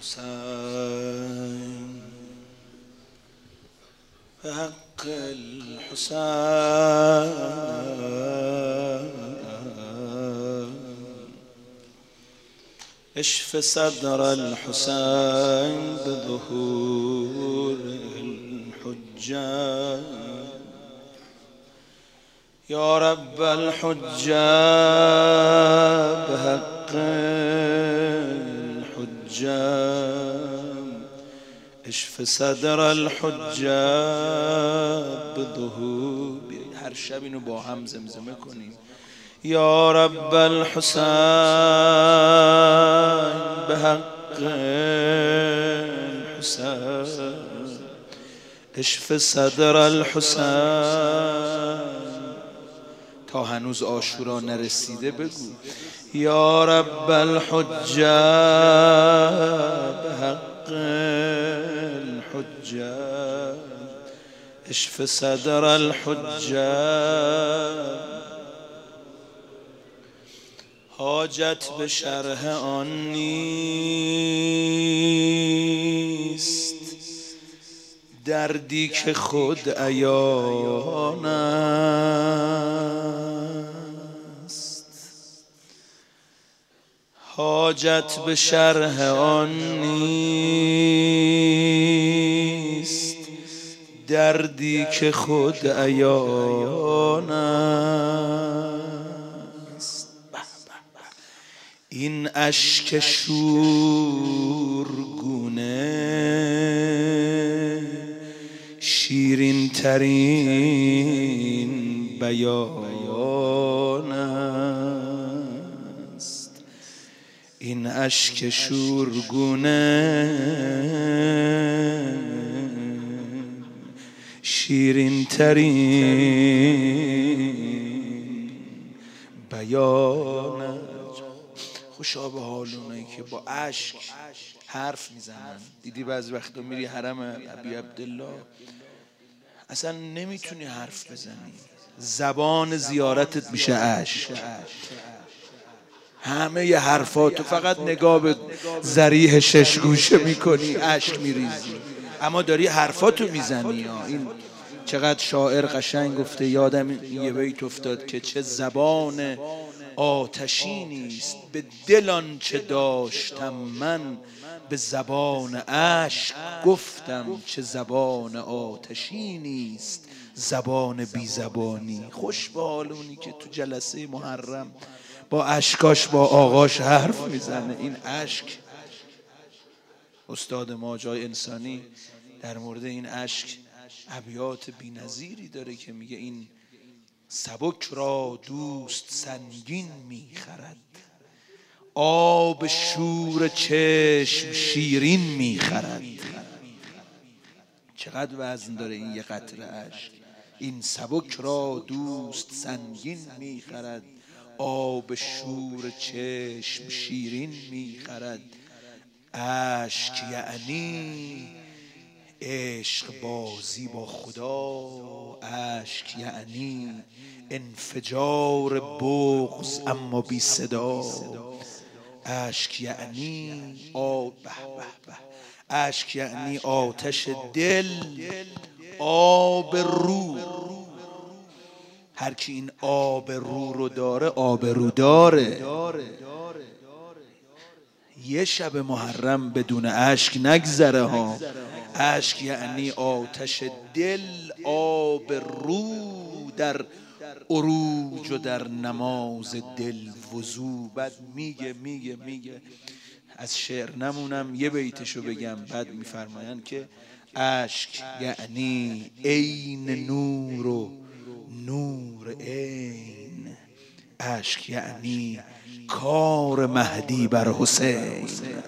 الحسين بحق الحسين اشف صدر الحسين بظهور الحجة يا رب الحجة بحق الحجة اشف صدر الحجة بظهور. هر شب اینو با هم زمزمه کنیم. یا رب الحسین بحق الحسین اشف صدر الحسین. تا هنوز عاشورا نرسیده بگو یا رب الحجه بحق الحجه اشف صدر الحجه. حاجت به شرح آن نیست دردی که خود عیان است. حاجت به شرح آن نیست دردی که خود عیان است. این اشک شورگونه شیرین ترین بیان است. این اشک شورگونه شیرین ترین بیان است. خوشا به حال اونایی که با اشک حرف میزنن. دیدی بعضی وقتا میری حرم ابی عبدالله اصلا نمیتونی حرف بزنی، زبان زیارتت میشه اشک. همه ی حرفاتو فقط نگاه به ضریح 6 گوشه میکنی اشک میریزی، اما داری حرفاتو میزنی. این چقدر شاعر قشنگ گفته. یادم یه بیت افتاد که چه زبان آتشینی است به دل آنچه داشتم من، به زبان اشک گفتم چه زبان آتشینی است زبان بی زبانی. خوش به حال اونی که تو جلسه محرم با اشکاش با آقاش حرف میزنه. این اشک استاد ما جای انسانی در مورد این اشک ابیات بی‌نظیری داره که میگه این سبک را دوست سنگین میخرد، آب شور چشم شیرین میخرد. چقدر وزن داره این یه قطره اشک. این سبک را دوست سنگین میخرد، آب شور چشم شیرین میخرد. اشک یعنی عشق بازی با خدا، اشک یعنی انفجار بغض اما بی صدا. اشک یعنی اشک یعنی آتش دل، آب رو. هر کی این آب رو رو داره آبرو داره. یه شب محرم بدون اشک نگذره ها. اشک یعنی آتش دل، آب رو در عروج و در نماز دل وضو. بعد میگه از شعر نمونم یه بیتشو بگم. بعد میفرمایند که اشک یعنی عین نور و نور عین. اشک یعنی کار مهدی بر حسین.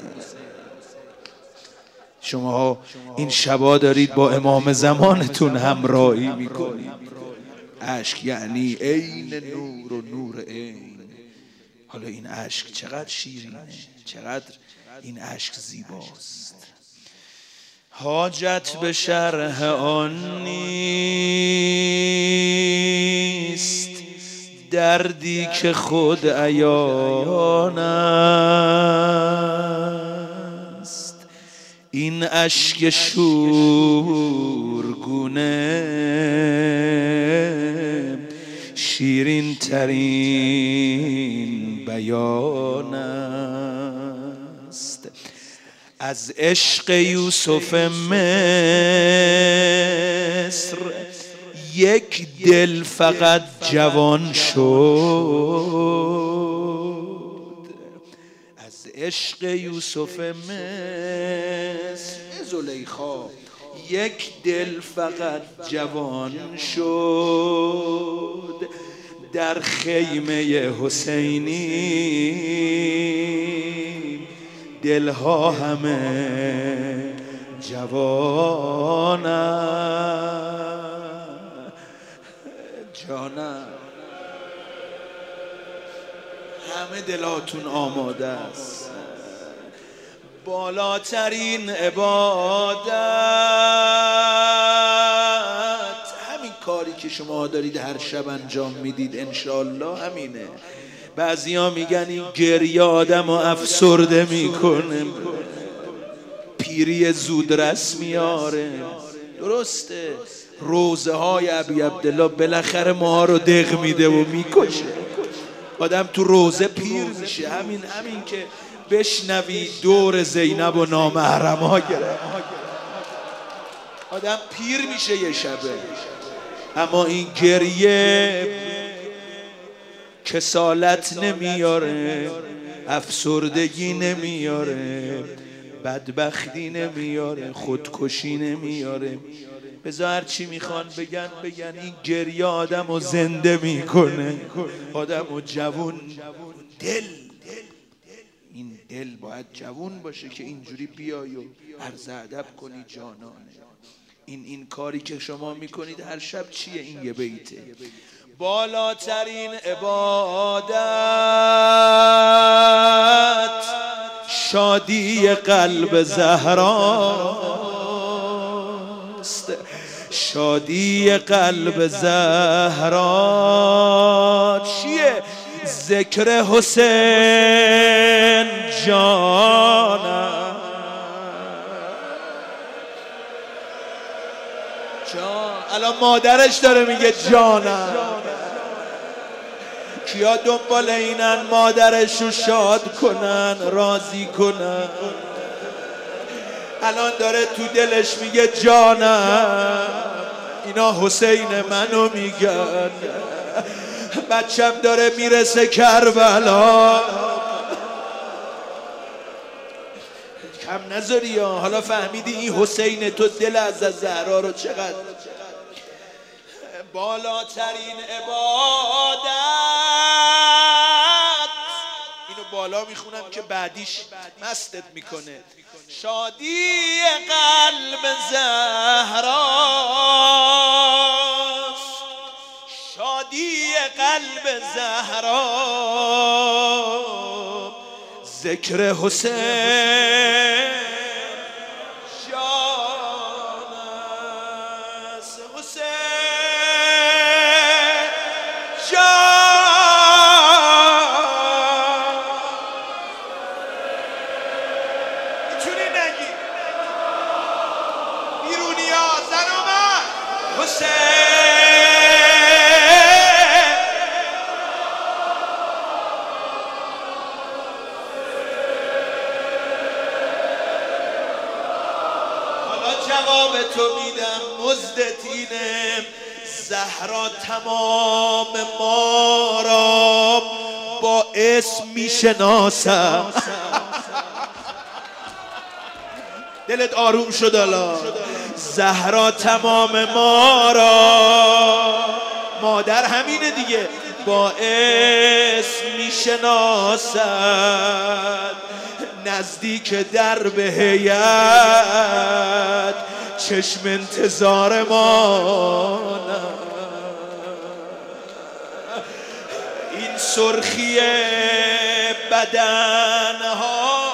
شما این شبا دارید با امام زمانتون همراهی میکنید. اشک یعنی عین نور و نور عین. حالا این اشک چقدر شیرینه، چقدر این اشک زیباست. حاجت به شرح آن نیست دردی که خود عیان است. این اشک شورگونه شیرین ترین بیان است. از عشق یوسف مصر یک دل فقط جوان شد. از عشق یوسف مصر زلیخا یک دل فقط جوان شد. در خیمه حسینی دلها همه جوانم. جانم همه دلاتون آماده است. بالاترین عبادت همین کاری که شما دارید هر شب انجام میدید انشالله همینه. بعضیا میگن این گریه آدم رو افسرده میکنه، پیری زودرس میاره. درسته روزه های ابی عبدالله بالاخره ما رو دق میده و میکشه. آدم تو روزه پیر میشه. همین که بشنوی دور زینب و نامحرم ها گره آدم پیر میشه یه شبه. اما این گریه کسالت نمیاره، افسردگی نمیاره، بدبختی نمیاره، خودکشی نمیاره. بذار هر چی میخوان بگن این گریه آدم رو زنده میکنه، آدم رو جوون. این دل باید جوون باشه که اینجوری بیای و عرض ادب کنی جانانه. این کاری که شما میکنید هر شب چیه؟ این یه بیته. بالاترین عبادت شادی قلب زهراست. شادی قلب زهرا چیه؟ ذکر حسین جانم. الان مادرش داره میگه جانم. کیا دنبال اینن مادرش رو شاد کنن، راضی کنن؟ الان داره تو دلش میگه جانم. اینا حسین منو میگن. بچم داره میرسه کربلا. کم نذاری ها. حالا فهمیدی این حسین تو دل از زهرا رو چقدر. بالاترین عبادت اینو بالا میخونم که بعدیش مستت میکنه. شادی قلب زهراست. شادی قلب زهرا ذکر حسین جواب تو میدم. مزدت اینه زهرا تمام ما را با اسم میشناسم. دلت آروم شد الان؟ زهرا تمام ما را، مادر همینه دیگه، با اسم میشناسد. نزدیک در به هیئت چشم انتظار ما. این سرخی بدنها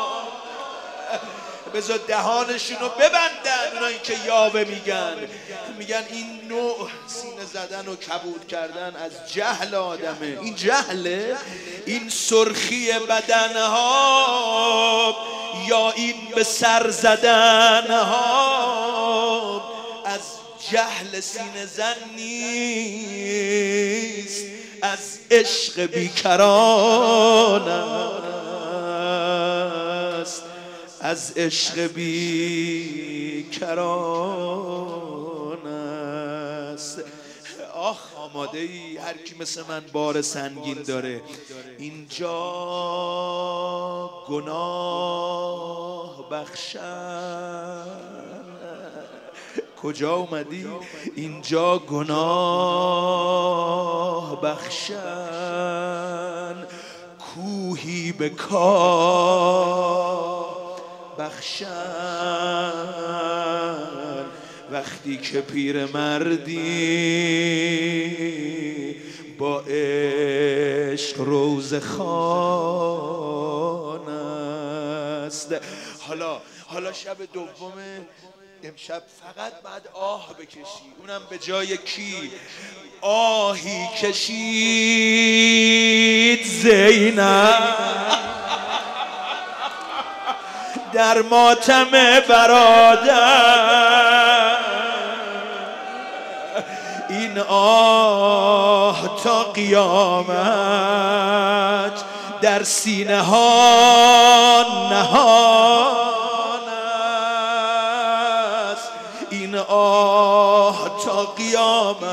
بذار دهانشونو ببندن. اونایی که یاوه میگن این نوع سینه زدن و کبود کردن از جهل آدمه. این جهله. این سرخی بدنها یا این به سر زدن ها از جهل سینه زن نیست، از عشق بیکران است، از عشق بیکران است. آخ آماده ای هر کی مثل من بار سنگین داره؟ اینجا گناه بخشن. کجا اومدی؟ اینجا گناه بخشن، کوهی به کاه بخشن. وقتی که پیر مردی با عشق روز خوان است. حالا شب دومه، امشب فقط بعد آه بکشی، اونم به جای کی؟ آهی کشید زینب در ماتم برادر، این آه تا قیامت در سینه ها نهان است. این آه تا قیامت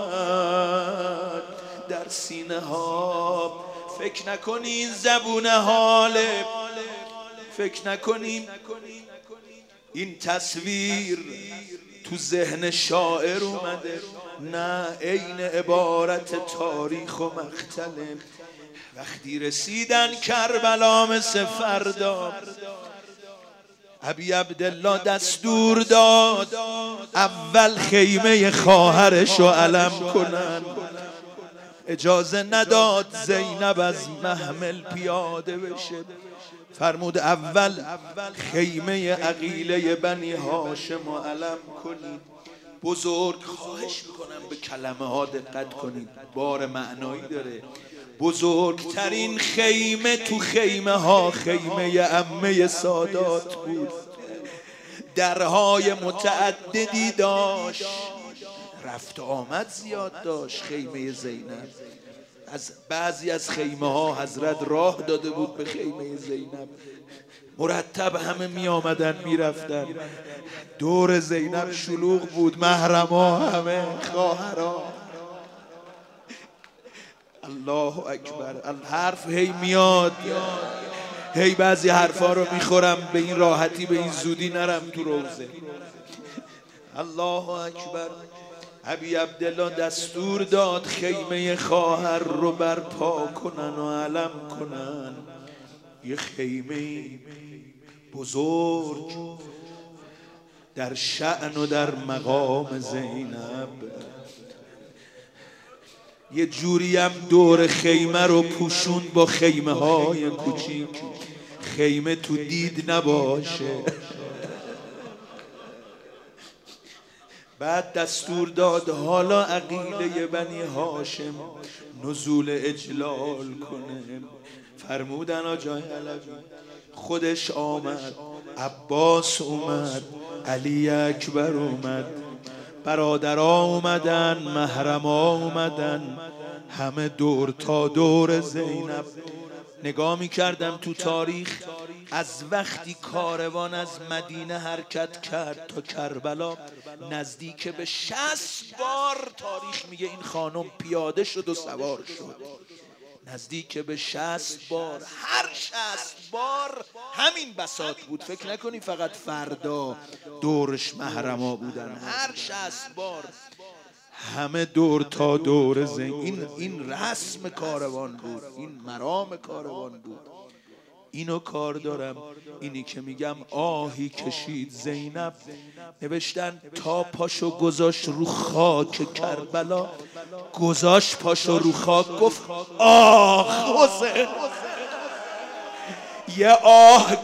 در سینه ها. فکر نکنین زبون حاله، فکر نکنیم این تصویر تو ذهن شاعر اومده، نه عین عبارت تاریخ و مقتله. وقتی رسیدن کربلا مثل فردا، ابی عبدالله دستور داد اول خیمه خواهرشو علم کنن. اجازه نداد زینب از محمل پیاده بشه، فرمود اول خیمه عقیله بنی هاشم و علم کنید. بزرگ، خواهش میکنم به کلمه ها دقت کنید، بار معنایی داره. بزرگترین خیمه تو خیمه ها خیمه عمه سادات بود، درهای متعددی داشت، رفت آمد زیاد داشت. خیمه زینب از بعضی از خیمه ها حضرت راه داده بود به خیمه زینب، مرتب همه می آمدن می رفتن. دور زینب شلوغ بود، محرما همه خواهرها. الله اکبر. حرف هی میاد، هی بعضی حرفا رو میخورم، به این راحتی به این زودی نرم تو روزه. الله اکبر. ابی عبدالله دستور داد خیمه خواهر رو برپا کنن و علم کنن. یه خیمه بزرگ در شأن و در مقام زینب. یه جوری هم دور خیمه رو پوشون با خیمه های کوچیک، خیمه تو دید نباشه. بعد دستور داد حالا عقیله بنی هاشم نزول اجلال کنه. فرمودن آجای علوی خودش آمد، عباس اومد، علی اکبر اومد، برادرها اومدن، محرما اومدن، همه دور تا دور زینب. نگاه میکردم تو تاریخ، از وقتی کاروان از مدینه حرکت کرد تا کربلا نزدیک به 60 بار تاریخ میگه این خانم پیاده شد و سوار شد. نزدیک به 60 بار، هر 60 بار همین بساط بود. فکر نکنی فقط فردا دورش محرما بودن، هر 60 بار همه دور تا دور زین. این رسم کاروان بود، این مرام کاروان بود. اینو کار دارم، اینی که میگم آهی کشید زینب. نوشتن تا پاشو گذاشت رو خاک کربلا، گذاشت پاشو رو خاک، گفت آه حسین. یه آه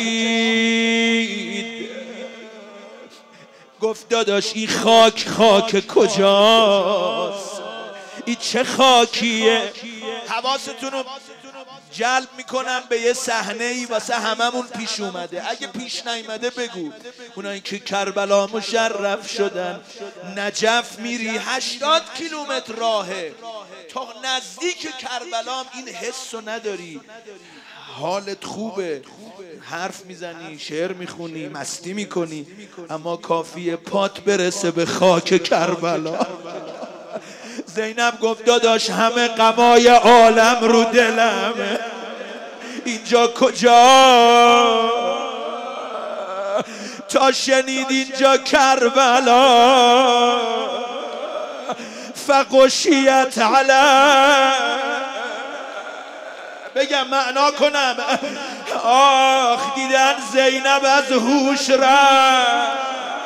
کشید، گفت داداش این خاک کجاست؟ این چه خاکیه؟ حواستونو جلب میکنم به یه صحنه‌ای واسه هممون پیش اومده. اگه پیش نیومده بگو. اونایی که کربلا مشرف شدن، نجف میری 80 کیلومتر راهه تا نزدیک کربلا، این حسو نداری، حالت خوبه، حرف میزنی، شعر میخونی، مستی میکنی، اما کافیه پات برسه به خاک کربلا. زینب گفت داداش همه غمای عالم رو دلمه، اینجا کجا؟ تا شنید اینجا کربلا، فغشیت علی. بگم معنا کنم. آخ دیدن زینب از هوش رفت،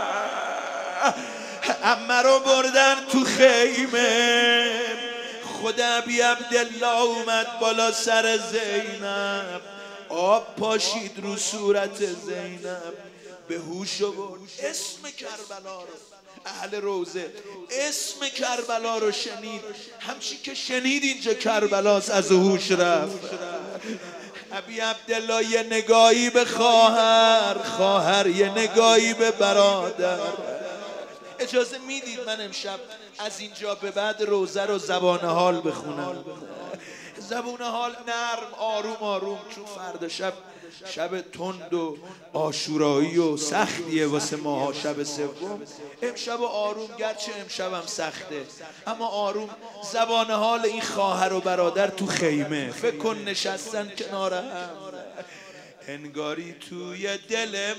عمه رو بردن تو خیمه، خود ابی عبدالله اومد بالا سر زینب، آب پاشید رو صورت زینب، به هوش آورد. اسم کربلا رو، اهل روزه اسم کربلا رو شنید، همچی که شنید اینجا کربلاست از هوش رفت. ابی عبدالله یه نگاهی به خواهر، خواهر یه نگاهی به برادر. اجازه میدید من امشب از اینجا به بعد روزه رو زبان حال بخونم؟ زبون حال نرم، آروم آروم، چون فردا شب تند و عاشورایی و سختیه واسه ماها. شب سوم امشب آروم، گرچه امشبم سخته اما آروم. زبان حال این خواهر و برادر تو خیمه، فکر کن نشستن کنار هم، انگاری توی دل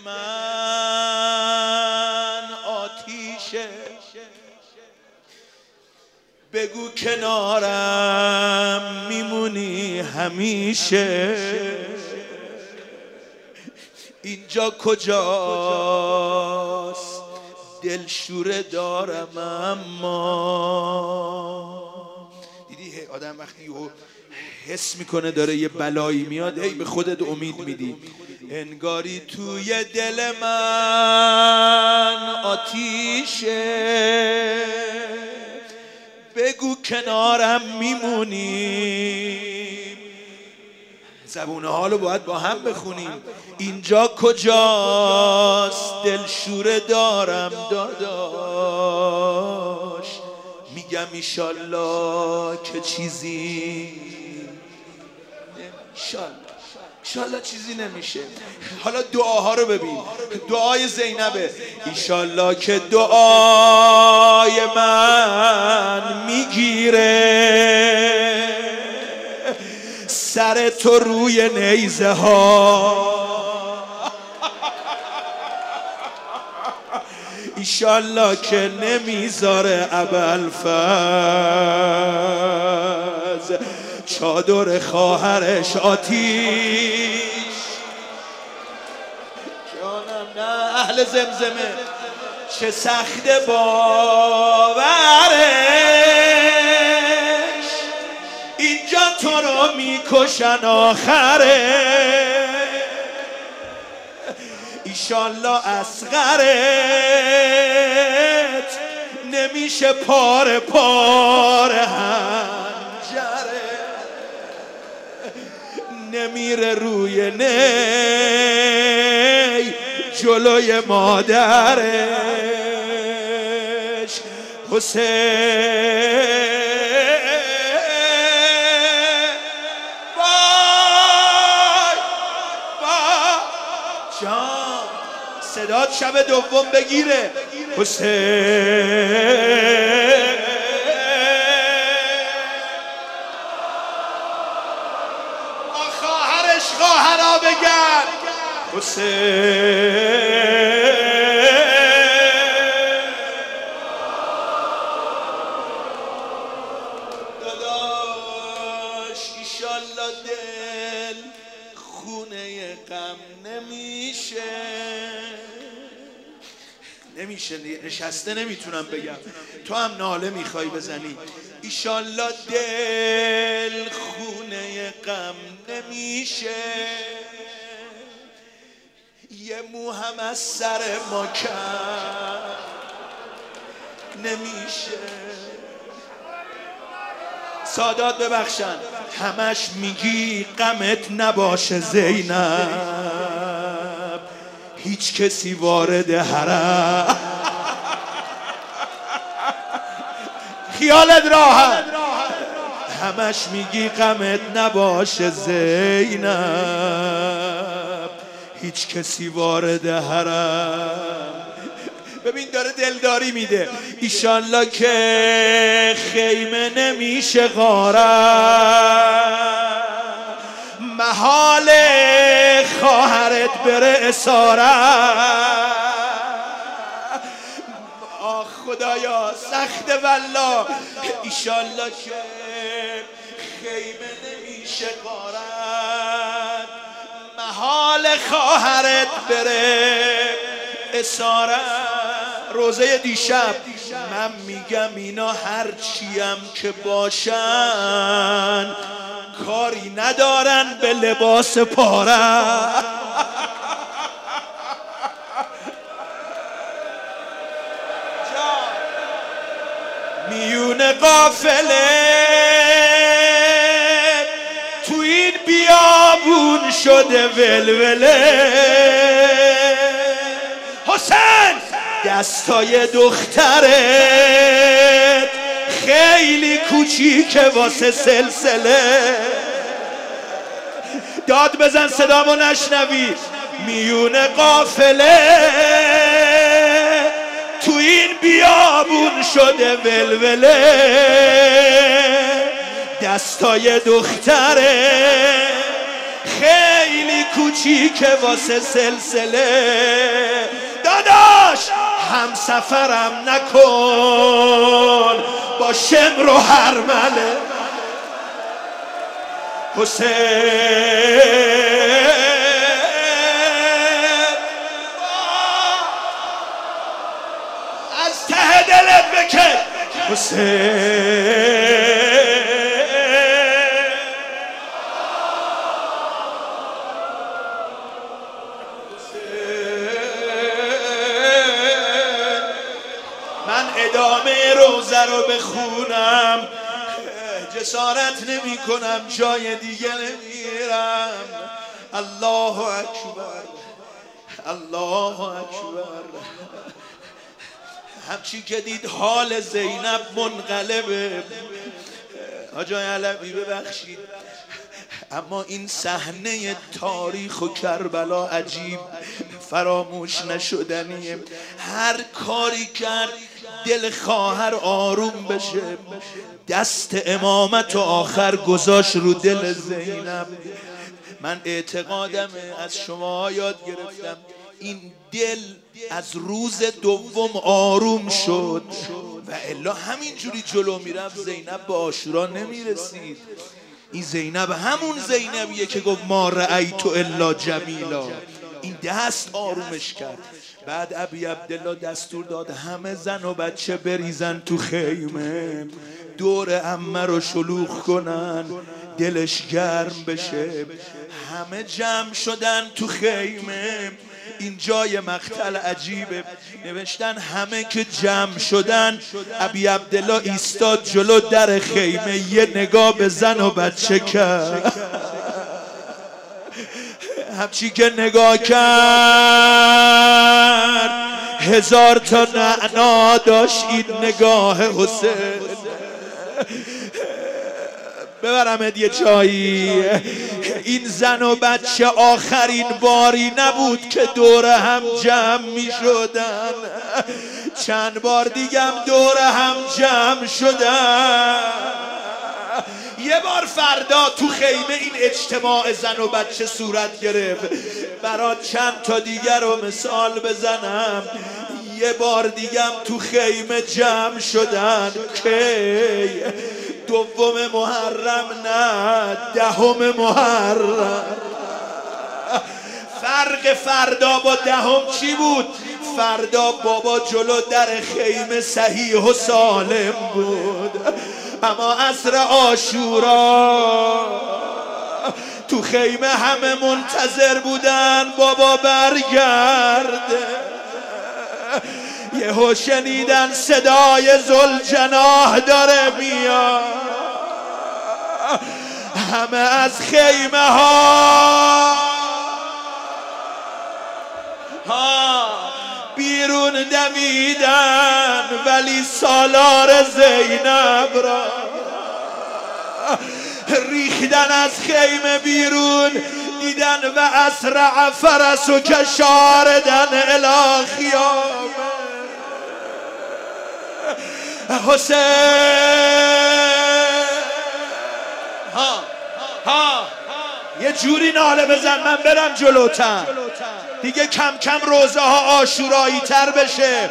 من آتیشه، بگو کنارم میمونی همیشه، اینجا کجاست دلشوره دارم. اما دیدی آدم وقتی حس میکنه داره یه بلایی میاد، هی به خودت امید میدی. انگاری توی دل من آتیشه، بگو کنارم میمونیم. زبون حالو باید با هم بخونیم. اینجا کجاست دلشوره دارم داداش، میگم ایشالله که چیزی، ایشالله چیزی نمیشه. حالا دعاها رو ببین. دعای زینبه، ایشالله که دعای من میگیره، سر تو روی نیزه ها، ایشالله که نمیذاره ابوالفضل چادر خواهرش آتیش. جانم نه اهل زمزمه، چه سخت باورش، اینجا تو رو میکشن آخره، ایشالله اصغرت نمیشه پاره پاره هنجره، نمیره روی نی جلوی مادرش. حسین صدات شب دوم بگیره. حسین خواهرش خواهرها بگن حسین داداش ایشالله دل خونه غم نمیشه نشسته نمیتونم بگم، تو هم ناله میخوای بزنی. ایشالله دل خونه غم نمیشه، یه مو هم از سر ما کم نمیشه. سادات ببخشن، همش میگی غمت نباشه زینب، هیچ کسی وارد حرم. خیالت راحت. همش میگی غمت نباشه زینب، هیچ کسی وارد حرم. ببین داره دلداری میده. ایشالله که خیمه نمیشه غارت، محال خواهرت بره اسارت. آه خدایا سخت والله. ایشالله که خیمه نمیشه غارت، محال خواهرت بره اسارت. روزه دیشب من میگم اینا هرچیم که باشن کاری ندارن به لباس پاره. میون قافله تو این بیابون شده ولوله. حسین دستای دخترت خیلی کوچیکه واسه سلسله. داد بزن صدامو نشنوی. میون قافله تو این بیابون شده ولوله. دستای دخترت خیلی کوچیکه واسه سلسله. داداش هم سفرم نکن با شمر و هرمله. حسین از ته دلت بکن. حسین ادامه روزه رو بخونم جسارت نمی کنم، جای دیگه نمیرم. الله اکبر، الله اکبر. همچی که دید حال زینب منقلبه. آجای علوی ببخشید، اما این صحنه تاریخ و کربلا عجیب فراموش نشدنیه. هر کاری کرد دل خواهر آروم بشه، دست امامت و آخر گذاشت رو دل زینب. من اعتقادمه، از شما یاد گرفتم، این دل از روز دوم آروم شد و الا همینجوری جلو میرفت زینب به عاشورا نمیرسید. این زینب همون زینبیه که گفت ما رأیت الا جمیلا. این دست آرومش کرد. بعد ابی عبدالله دستور داد همه زن و بچه بریزن تو خیمه، دور عمه رو شلوغ کنن دلش گرم بشه. همه جمع شدن تو خیمه. این جای مقتل عجیبه. نوشتن همه که جمع شدن ابی عبدالله ایستاد جلو در خیمه، یه نگاه به زن و بچه کرد. همچی که نگاه کرد 1000 تا نعنا داشت این نگاه حسین. ببرمت یه جایی. این زن و بچه آخرین باری نبود که دور هم جمع می شدن، چند بار دیگم دور هم جمع شدن. یه بار فردا تو خیمه این اجتماع زن و بچه صورت گرفت. برات چند تا دیگر رو مثال بزنم. یه بار دیگم تو خیمه جمع شدن. کی؟ 2 محرم نه 10 محرم. فرق فردا با 10 چی بود؟ فردا بابا جلو در خیمه صحیح و سالم بود، اما عصر عاشورا تو خیمه همه منتظر بودن بابا برگرده. یهو شنیدن صدای ذوالجناح داره میاد. همه از خیمه ها بیرون دمیدن، ولی سالار زینب را ریختن از خیمه بیرون، دیدن و اسرع فرس و کشاردن الی خیامه. حسین یه جوری ناله بزن من برم جلوتر دیگه، کم کم روزه ها عاشورایی تر بشه.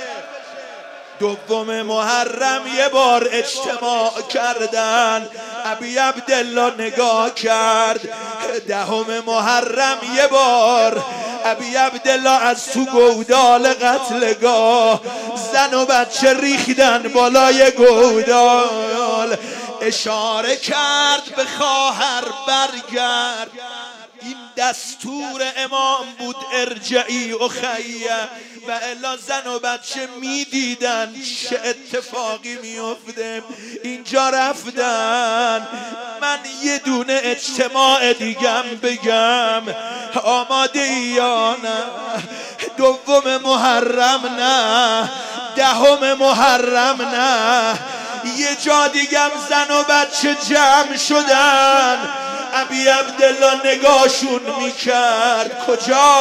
دوم محرم یه بار اجتماع کردن، ابی عبدالله نگاه کرد. دهم محرم یه بار ابی عبدالله از تو گودال قتلگاه زن و بچه ریختن بالای گودال. اشاره کرد به خواهر برگرد، این دستور امام بود ارجعی اخیه، و الا زن و بچه میدیدن چه اتفاقی میفته. اینجا رفتن. من یه دونه اجتماع دیگم بگم، آماده ای یا نه؟ دوم محرم نه، دهم محرم نه، یه جا دیگم زن و بچه جمع شدن. ابی عبدالله نگاهشون میکرد. کجا؟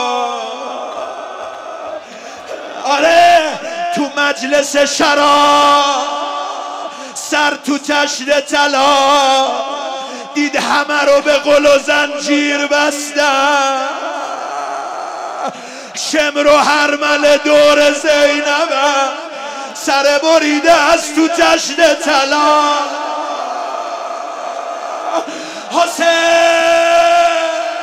آره تو مجلس شراب، سر تو تشت طلا، دید همه رو به قل و زنجیر بستن. شمر و هرمل دور زینب سر بریده از تو تشت طلا. حسین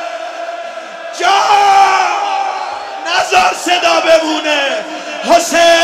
جان نزار صدا بمونه. حسین